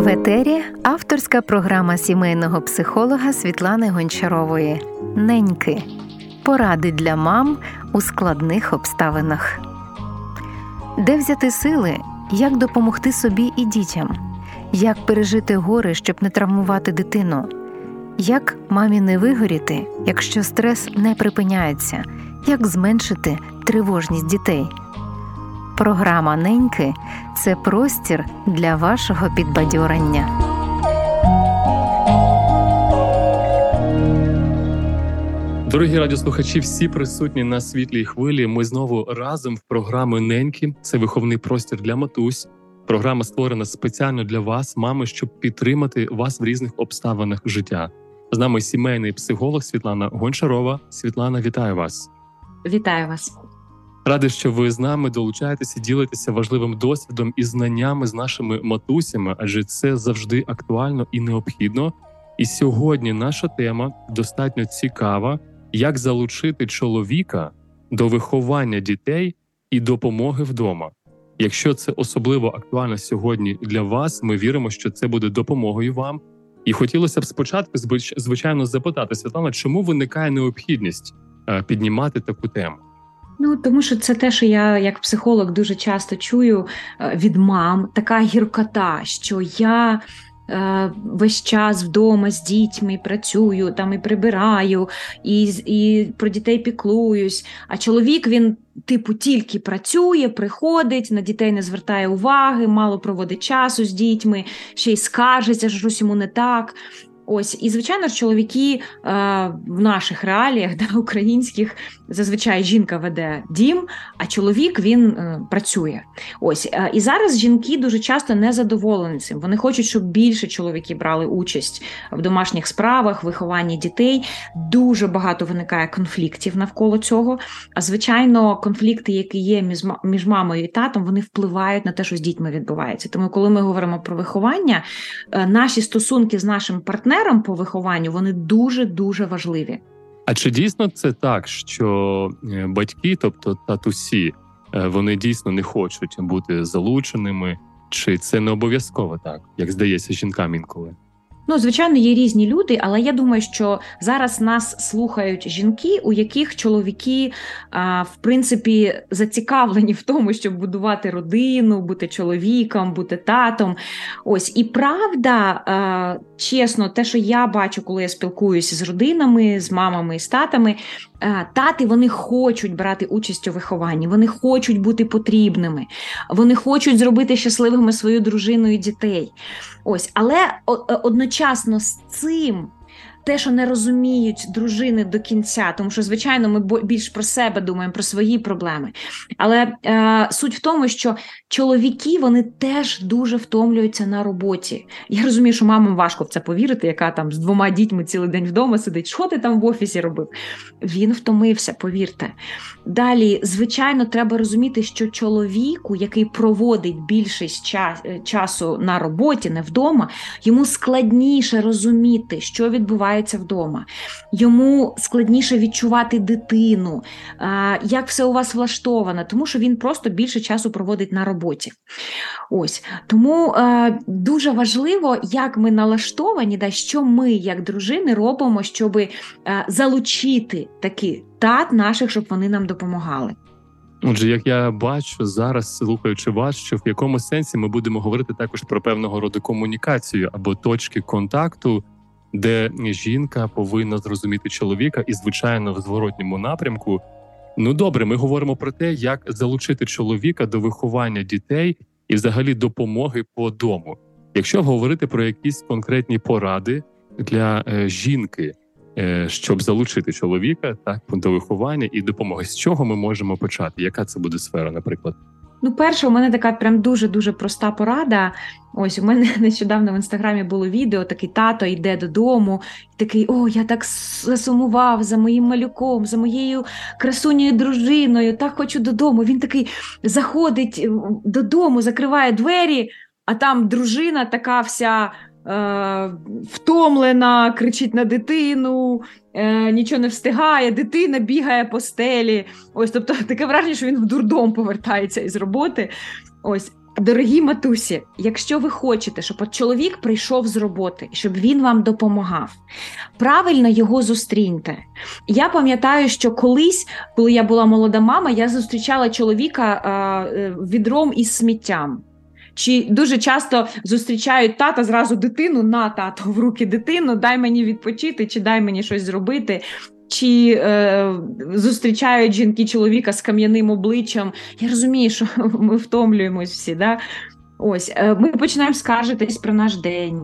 В етері авторська програма сімейного психолога Світлани Гончарової «Неньки. Поради для мам у складних обставинах». Де взяти сили, як допомогти собі і дітям? Як пережити горе, щоб не травмувати дитину? Як мамі не вигоріти, якщо стрес не припиняється? Як зменшити тривожність дітей? Програма «Неньки» – це простір для вашого підбадьорення. Дорогі радіослухачі, всі присутні на світлій хвилі. Ми знову разом в програмі «Неньки». Це виховний простір для матусь. Програма створена спеціально для вас, мами, щоб підтримати вас в різних обставинах життя. З нами сімейний психолог Світлана Гончарова. Світлана, вітаю вас. Вітаю вас. Радий, що ви з нами долучаєтеся, ділитеся важливим досвідом і знаннями з нашими матусями, адже це завжди актуально і необхідно. І сьогодні наша тема достатньо цікава, як залучити чоловіка до виховання дітей і допомоги вдома. Якщо це особливо актуально сьогодні для вас, ми віримо, що це буде допомогою вам. І хотілося б спочатку, звичайно, запитати, Світлана, чому виникає необхідність піднімати таку тему? Тому що це те, що я як психолог дуже часто чую від мам, така гіркота, що я весь час вдома з дітьми працюю, там і прибираю, і про дітей піклуюсь, а чоловік, він тільки працює, приходить, на дітей не звертає уваги, мало проводить часу з дітьми, ще й скаржиться, що щось йому не так. Ось, і, звичайно ж, чоловіки в наших реаліях, українських, зазвичай жінка веде дім, а чоловік, він працює. Ось, і зараз жінки дуже часто не задоволені цим. Вони хочуть, щоб більше чоловіки брали участь в домашніх справах, вихованні дітей. Дуже багато виникає конфліктів навколо цього. А, звичайно, конфлікти, які є між мамою і татом, вони впливають на те, що з дітьми відбувається. Тому, коли ми говоримо про виховання, наші стосунки з нашим партнером по вихованню, вони дуже-дуже важливі. А чи дійсно це так, що батьки, тобто татусі, вони дійсно не хочуть бути залученими? Чи це не обов'язково так, як здається жінкам інколи? Звичайно, є різні люди, але я думаю, що зараз нас слухають жінки, у яких чоловіки, в принципі, зацікавлені в тому, щоб будувати родину, бути чоловіком, бути татом. Ось, і правда, чесно, те, що я бачу, коли я спілкуюся з родинами, з мамами і з татами, тати, вони хочуть брати участь у вихованні, вони хочуть бути потрібними, вони хочуть зробити щасливими свою дружину і дітей. Ось, але одночасно з цим, те, що не розуміють дружини до кінця, тому що, звичайно, ми більш про себе думаємо, про свої проблеми. Але суть в тому, що чоловіки, вони теж дуже втомлюються на роботі. Я розумію, що мамам важко в це повірити, яка там з 2 дітьми цілий день вдома сидить. Що ти там в офісі робив? Він втомився, повірте. Далі, звичайно, треба розуміти, що чоловіку, який проводить більшість часу на роботі, не вдома, йому складніше розуміти, що відбувається вдома. Йому складніше відчувати дитину, як все у вас влаштовано, тому що він просто більше часу проводить на роботі. Ось. Тому дуже важливо, як ми налаштовані, що ми, як дружини, робимо, щоб залучити такі тат наших, щоб вони нам допомагали. Отже, як я бачу зараз, слухаючи вас, що в якому сенсі ми будемо говорити також про певного роду комунікацію або точки контакту, де жінка повинна зрозуміти чоловіка і, звичайно, в зворотньому напрямку. Добре, ми говоримо про те, як залучити чоловіка до виховання дітей і взагалі допомоги по дому. Якщо говорити про якісь конкретні поради для жінки, щоб залучити чоловіка до виховання і допомоги, з чого ми можемо почати? Яка це буде сфера, наприклад? Перше, у мене така прям дуже-дуже проста порада. Ось, у мене нещодавно в Інстаграмі було відео, такий тато йде додому, такий, я так засумував за моїм малюком, за моєю красунею дружиною, так хочу додому. Він такий заходить додому, закриває двері, а там дружина така вся втомлена, кричить на дитину, нічого не встигає, дитина бігає по стелі. Ось, тобто таке враження, що він в дурдом повертається із роботи. Ось. Дорогі матусі, якщо ви хочете, щоб чоловік прийшов з роботи, щоб він вам допомагав, правильно його зустріньте. Я пам'ятаю, що колись, коли я була молода мама, я зустрічала чоловіка відром із сміттям. Чи дуже часто зустрічають тата зразу дитину, на тато в руки дитину, дай мені відпочити, чи дай мені щось зробити. Чи зустрічають жінки чоловіка з кам'яним обличчям. Я розумію, що ми втомлюємось всі, да? Ось, ми починаємо скаржитись про наш день.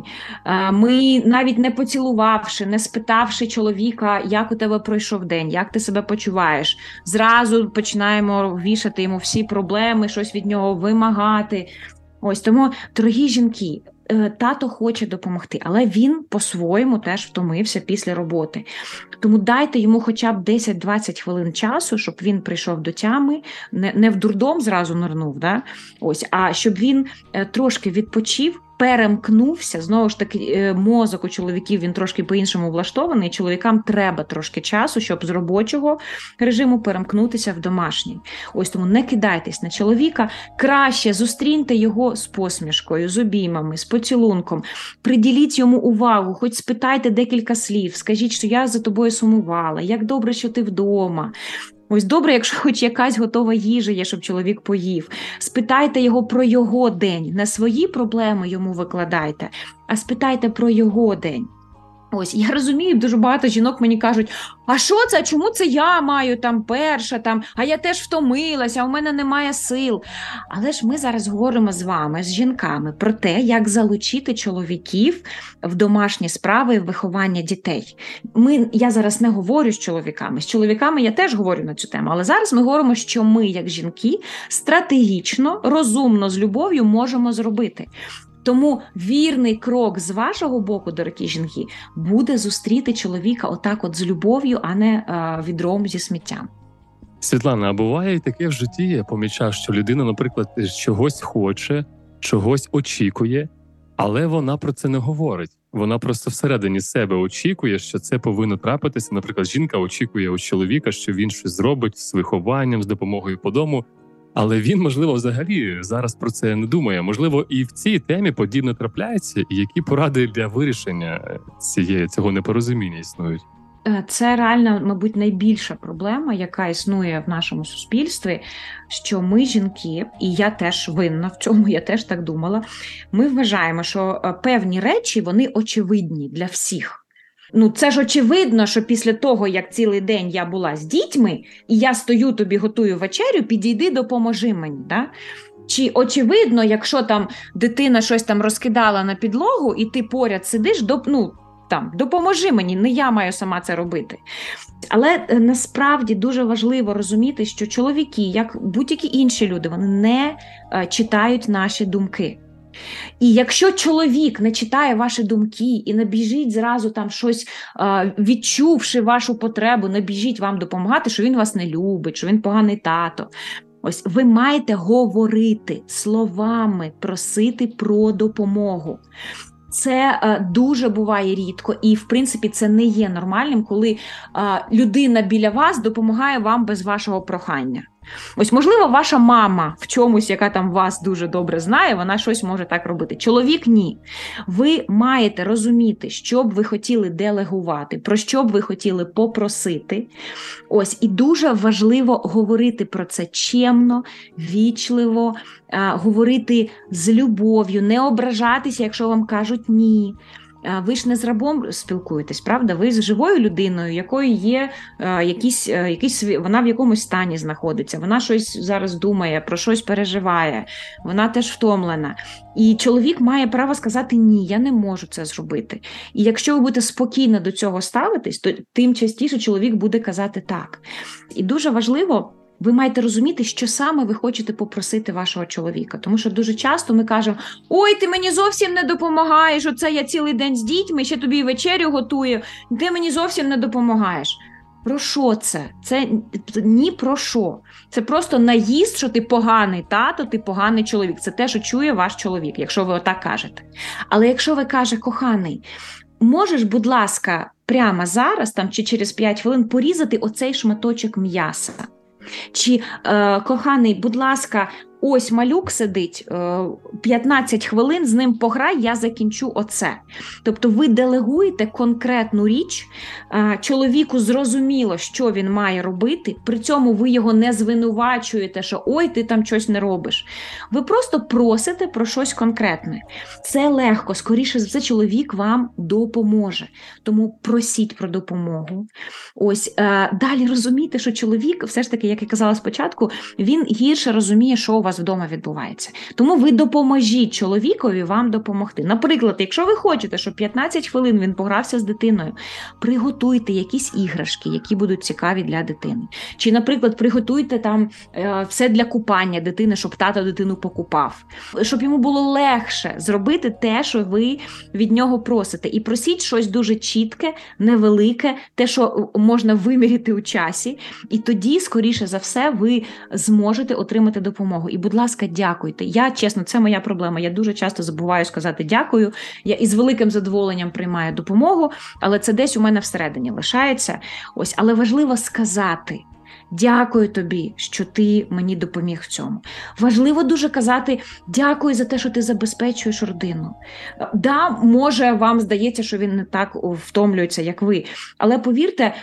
Ми навіть не поцілувавши, не спитавши чоловіка, як у тебе пройшов день, як ти себе почуваєш, зразу починаємо вішати йому всі проблеми, щось від нього вимагати. Ось, тому, дорогі жінки, тато хоче допомогти, але він по-своєму теж втомився після роботи. Тому дайте йому хоча б 10-20 хвилин часу, щоб він прийшов до тями, не в дурдом зразу нирнув, да? Ось, а щоб він трошки відпочив, перемкнувся. Знову ж таки, мозок у чоловіків, він трошки по-іншому влаштований. Чоловікам треба трошки часу, щоб з робочого режиму перемкнутися в домашній. Ось тому не кидайтесь на чоловіка. Краще зустріньте його з посмішкою, з обіймами, з поцілунком. Приділіть йому увагу, хоч спитайте декілька слів. Скажіть, що я за тобою сумувала, як добре, що ти вдома. Ось добре, якщо хоч якась готова їжа є, щоб чоловік поїв. Спитайте його про його день. Не свої проблеми йому викладайте, а спитайте про його день. Ось, я розумію, дуже багато жінок мені кажуть, а що це, чому це я маю там перша, там, а я теж втомилася, а у мене немає сил. Але ж ми зараз говоримо з вами, з жінками, про те, як залучити чоловіків в домашні справи і в виховання дітей. Я зараз не говорю з чоловіками я теж говорю на цю тему, але зараз ми говоримо, що ми, як жінки, стратегічно, розумно, з любов'ю можемо зробити. Тому вірний крок з вашого боку, дорогі жінки, буде зустріти чоловіка отак от з любов'ю, а не відром зі сміттям. Світлана, а буває і таке в житті, я помічав, що людина, наприклад, чогось хоче, чогось очікує, але вона про це не говорить. Вона просто всередині себе очікує, що це повинно трапитися. Наприклад, жінка очікує у чоловіка, що він щось зробить з вихованням, з допомогою по дому. Але він, можливо, взагалі зараз про це не думає. Можливо, і в цій темі подібне трапляється. І які поради для вирішення цього непорозуміння існують? Це реально, мабуть, найбільша проблема, яка існує в нашому суспільстві, що ми, жінки, і я теж винна в цьому, я теж так думала, ми вважаємо, що певні речі, вони очевидні для всіх. Це ж очевидно, що після того, як цілий день я була з дітьми, і я стою тобі, готую вечерю, підійди, допоможи мені, да? Чи очевидно, якщо там дитина щось там розкидала на підлогу, і ти поряд сидиш, допоможи мені, не я маю сама це робити. Але насправді дуже важливо розуміти, що чоловіки, як будь-які інші люди, вони не читають наші думки. І якщо чоловік не читає ваші думки і не біжить зразу там щось, відчувши вашу потребу, не біжить вам допомагати, що він вас не любить, що він поганий тато. Ось ви маєте говорити словами, просити про допомогу. Це дуже буває рідко і, в принципі, це не є нормальним, коли людина біля вас допомагає вам без вашого прохання. Ось, можливо, ваша мама в чомусь, яка там вас дуже добре знає, вона щось може так робити. Чоловік – ні. Ви маєте розуміти, що б ви хотіли делегувати, про що б ви хотіли попросити. Ось, і дуже важливо говорити про це чемно, вічливо, говорити з любов'ю, не ображатися, якщо вам кажуть «ні». Ви ж не з рабом спілкуєтесь, правда? Ви з живою людиною, якою є вона в якомусь стані знаходиться, вона щось зараз думає, про щось переживає, вона теж втомлена. І чоловік має право сказати «ні, я не можу це зробити». І якщо ви будете спокійно до цього ставитись, то тим частіше чоловік буде казати «так». І дуже важливо, ви маєте розуміти, що саме ви хочете попросити вашого чоловіка. Тому що дуже часто ми кажемо, ой, ти мені зовсім не допомагаєш, оце я цілий день з дітьми, ще тобі вечерю готую, ти мені зовсім не допомагаєш. Про що це? Це ні про що. Це просто наїзд, що ти поганий тато, ти поганий чоловік. Це те, що чує ваш чоловік, якщо ви отак кажете. Але якщо ви кажете, коханий, можеш, будь ласка, прямо зараз там, чи через 5 хвилин порізати оцей шматочок м'яса? Чи, коханий, будь ласка, ось малюк сидить, 15 хвилин з ним пограй, я закінчу оце. Тобто ви делегуєте конкретну річ, чоловіку зрозуміло, що він має робити, при цьому ви його не звинувачуєте, що ой, ти там щось не робиш. Ви просто просите про щось конкретне. Це легко, скоріше за все, чоловік вам допоможе. Тому просіть про допомогу. Ось, далі розумійте, що чоловік, все ж таки, як я казала спочатку, він гірше розуміє, що у вас вдома відбувається. Тому ви допоможіть чоловікові вам допомогти. Наприклад, якщо ви хочете, щоб 15 хвилин він погрався з дитиною, приготуйте якісь іграшки, які будуть цікаві для дитини. Чи, наприклад, приготуйте там все для купання дитини, щоб тато дитину покупав. Щоб йому було легше зробити те, що ви від нього просите. І просіть щось дуже чітке, невелике, те, що можна виміряти у часі. І тоді, скоріше за все, ви зможете отримати допомогу. І, будь ласка, дякуйте. Я, чесно, це моя проблема. Я дуже часто забуваю сказати дякую. Я із великим задоволенням приймаю допомогу, але це десь у мене всередині лишається. Ось, але важливо сказати: дякую тобі, що ти мені допоміг в цьому. Важливо дуже казати: дякую за те, що ти забезпечуєш родину. Да, може, вам здається, що він не так втомлюється, як ви. Але повірте,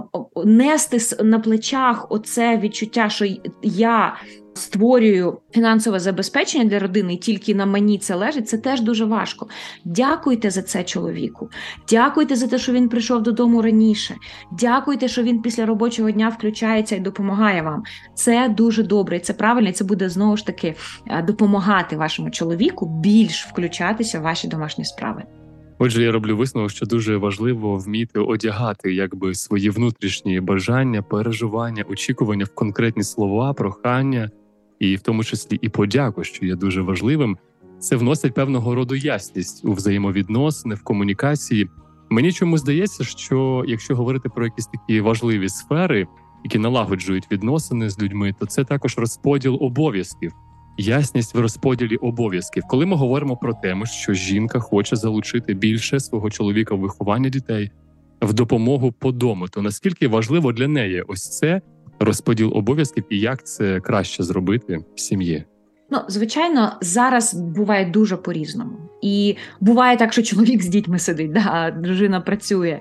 нести на плечах оце відчуття, що я створюю фінансове забезпечення для родини, і тільки на мені це лежить, це теж дуже важко. Дякуйте за це чоловіку. Дякуйте за те, що він прийшов додому раніше. Дякуйте, що він після робочого дня включається і допомагає вам. Це дуже добре, це правильно, і це буде знову ж таки допомагати вашому чоловіку більш включатися в ваші домашні справи. Отже, я роблю висновок, що дуже важливо вміти одягати свої внутрішні бажання, переживання, очікування в конкретні слова, прохання, і в тому числі і подяку, що є дуже важливим. Це вносить певного роду ясність у взаємовідносини, в комунікації. Мені чомусь здається, що якщо говорити про якісь такі важливі сфери, які налагоджують відносини з людьми, то це також розподіл обов'язків. Ясність в розподілі обов'язків. Коли ми говоримо про тему, що жінка хоче залучити більше свого чоловіка в виховання дітей, в допомогу по дому, то наскільки важливо для неї ось це розподіл обов'язків і як це краще зробити в сім'ї? Звичайно, зараз буває дуже по-різному. І буває так, що чоловік з дітьми сидить, а дружина працює.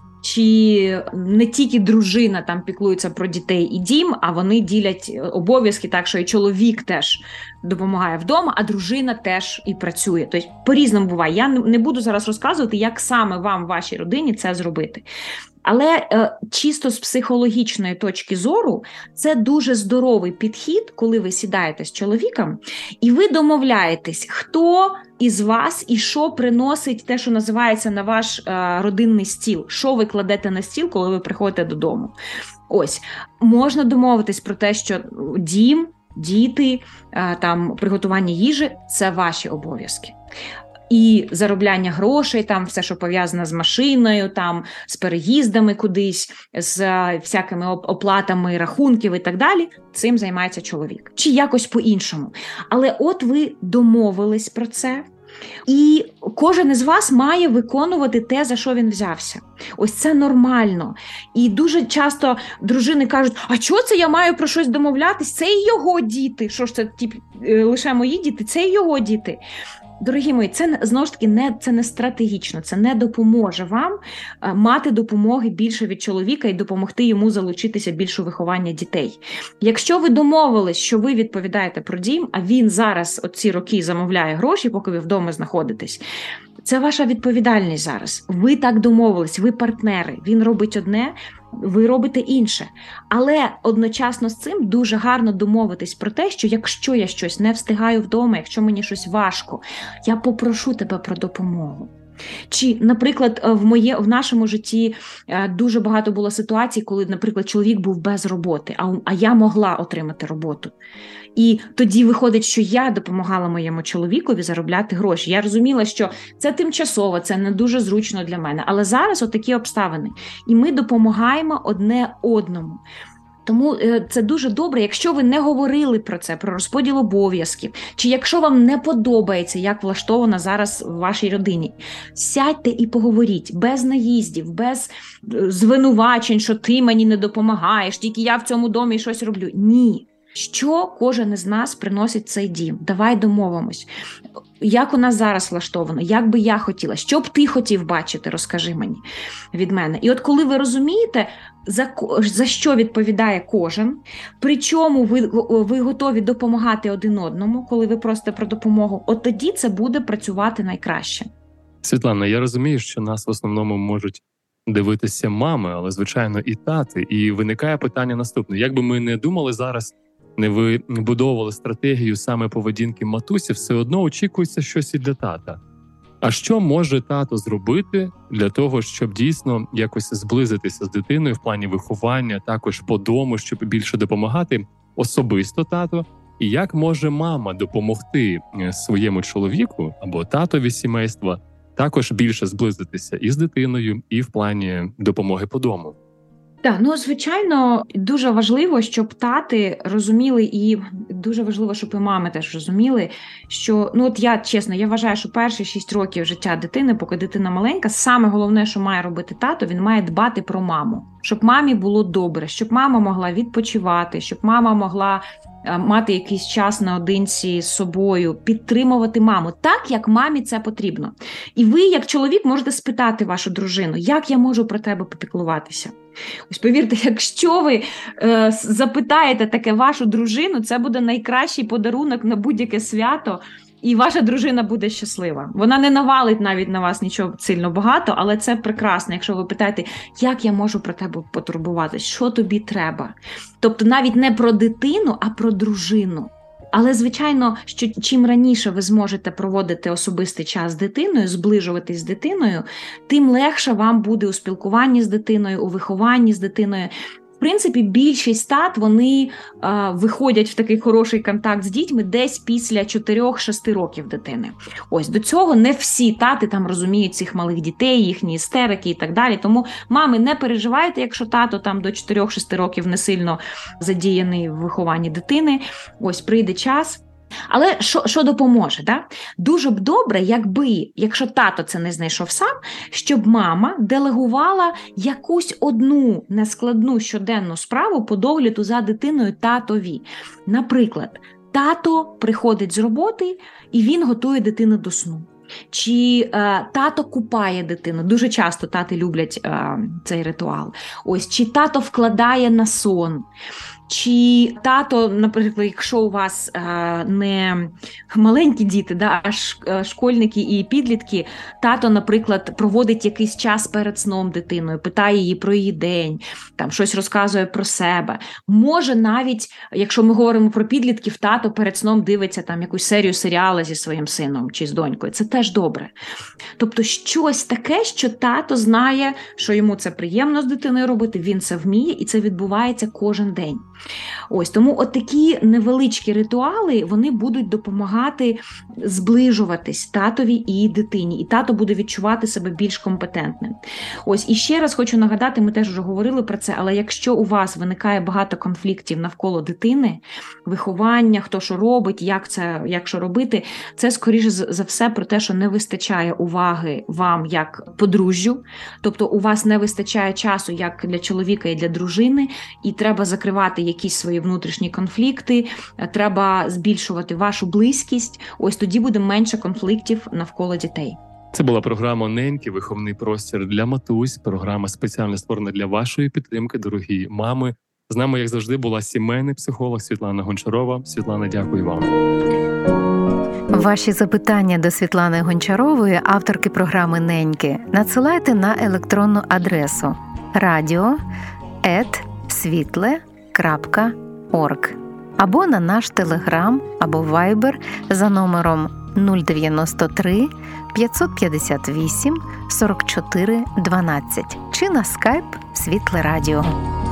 Чи не тільки дружина там піклується про дітей і дім, а вони ділять обов'язки так, що і чоловік теж допомагає вдома, а дружина теж і працює. Тобто по-різному буває. Я не буду зараз розказувати, як саме вам в вашій родині це зробити. Але чисто з психологічної точки зору це дуже здоровий підхід, коли ви сідаєте з чоловіком і ви домовляєтесь, хто із вас і що приносить те, що називається на ваш родинний стіл, що ви кладете на стіл, коли ви приходите додому. Ось, можна домовитись про те, що дім, діти, там приготування їжі – це ваші обов'язки. І заробляння грошей, там все, що пов'язане з машиною, там з переїздами кудись, з всякими оплатами рахунків і так далі, цим займається чоловік. Чи якось по-іншому. Але от ви домовились про це, і кожен із вас має виконувати те, за що він взявся. Ось це нормально. І дуже часто дружини кажуть: а чого це я маю про щось домовлятись? Це і його діти. Що ж це, лише мої діти? Це і його діти. Дорогі мої, це, знову ж таки, це не стратегічно, це не допоможе вам мати допомоги більше від чоловіка і допомогти йому залучитися більше у виховання дітей. Якщо ви домовились, що ви відповідаєте про дім, а він зараз оці роки замовляє гроші, поки ви вдома знаходитесь, це ваша відповідальність зараз. Ви так домовились, ви партнери, він робить одне, ви робите інше. Але одночасно з цим дуже гарно домовитись про те, що якщо я щось не встигаю вдома, якщо мені щось важко, я попрошу тебе про допомогу. Чи, наприклад, в нашому житті дуже багато було ситуацій, коли, наприклад, чоловік був без роботи, а я могла отримати роботу. І тоді виходить, що я допомагала моєму чоловікові заробляти гроші. Я розуміла, що це тимчасово, це не дуже зручно для мене. Але зараз отакі обставини. І ми допомагаємо одне одному. Тому це дуже добре, якщо ви не говорили про це, про розподіл обов'язків, чи якщо вам не подобається, як влаштовано зараз в вашій родині, сядьте і поговоріть, без наїздів, без звинувачень, що ти мені не допомагаєш, тільки я в цьому домі щось роблю. Ні. Що кожен із нас приносить в цей дім? Давай домовимось. Як у нас зараз влаштовано? Як би я хотіла? Що б ти хотів бачити? Розкажи мені від мене. І от коли ви розумієте, за що відповідає кожен, причому ви готові допомагати один одному, коли ви просите про допомогу, от тоді це буде працювати найкраще. Світлана, я розумію, що нас в основному можуть дивитися мами, але, звичайно, і тати. І виникає питання наступне. Як би ми не думали зараз, не вибудовували стратегію саме поведінки матусі, все одно очікується щось і для тата. А що може тато зробити для того, щоб дійсно якось зблизитися з дитиною в плані виховання, також по дому, щоб більше допомагати особисто тато? І як може мама допомогти своєму чоловіку або татові сімейства також більше зблизитися і з дитиною, і в плані допомоги по дому? Так, звичайно, дуже важливо, щоб тати розуміли, і дуже важливо, щоб і мами теж розуміли, що, я вважаю, що перші 6 років життя дитини, поки дитина маленька, саме головне, що має робити тато, він має дбати про маму. Щоб мамі було добре, щоб мама могла відпочивати, щоб мама могла мати якийсь час наодинці з собою, підтримувати маму так, як мамі це потрібно. І ви, як чоловік, можете спитати вашу дружину, як я можу про тебе попіклуватися? Ось повірте, якщо ви запитаєте таке вашу дружину, це буде найкращий подарунок на будь-яке свято, і ваша дружина буде щаслива. Вона не навалить навіть на вас нічого сильно багато, але це прекрасно, якщо ви питаєте, як я можу про тебе потурбуватись, що тобі треба. Тобто навіть не про дитину, а про дружину. Але, звичайно, що чим раніше ви зможете проводити особистий час з дитиною, зближуватись з дитиною, тим легше вам буде у спілкуванні з дитиною, у вихованні з дитиною. В принципі, більшість тат, вони виходять в такий хороший контакт з дітьми десь після 4-6 років дитини. Ось, до цього не всі тати там розуміють цих малих дітей, їхні істерики і так далі. Тому, мами, не переживайте, якщо тато там до 4-6 років не сильно задіяний в вихованні дитини. Ось, прийде час. Але що допоможе? Да? Дуже б добре, якщо тато це не знайшов сам, щоб мама делегувала якусь одну нескладну щоденну справу по догляду за дитиною татові. Наприклад, тато приходить з роботи і він готує дитину до сну. Чи тато купає дитину. Дуже часто тати люблять цей ритуал. Ось, чи тато вкладає на сон. Чи тато, наприклад, якщо у вас не маленькі діти, а школьники і підлітки, тато, наприклад, проводить якийсь час перед сном дитиною, питає її про її день, там щось розказує про себе. Може навіть, якщо ми говоримо про підлітків, тато перед сном дивиться там якусь серію серіалу зі своїм сином чи з донькою. Це теж добре. Тобто щось таке, що тато знає, що йому це приємно з дитиною робити, він це вміє і це відбувається кожен день. Ось, тому от такі невеличкі ритуали, вони будуть допомагати зближуватись татові і дитині, і тато буде відчувати себе більш компетентним. Ось, і ще раз хочу нагадати, ми теж вже говорили про це, але якщо у вас виникає багато конфліктів навколо дитини, виховання, хто що робить, як що робити, це скоріше за все про те, що не вистачає уваги вам як подружжю, тобто у вас не вистачає часу як для чоловіка і для дружини, і треба закривати якісь свої внутрішні конфлікти, треба збільшувати вашу близькість, ось тоді буде менше конфліктів навколо дітей. Це була програма «Неньки. Виховний простір для матусь». Програма спеціально створена для вашої підтримки, дорогі мами. З нами, як завжди, була сімейний психолог Світлана Гончарова. Світлана, дякую вам. Ваші запитання до Світлани Гончарової, авторки програми «Неньки», надсилайте на електронну адресу radio@svitle.org або на наш Телеграм або Вайбер за номером 093 558 44 12 чи на скайп Світле Радіо.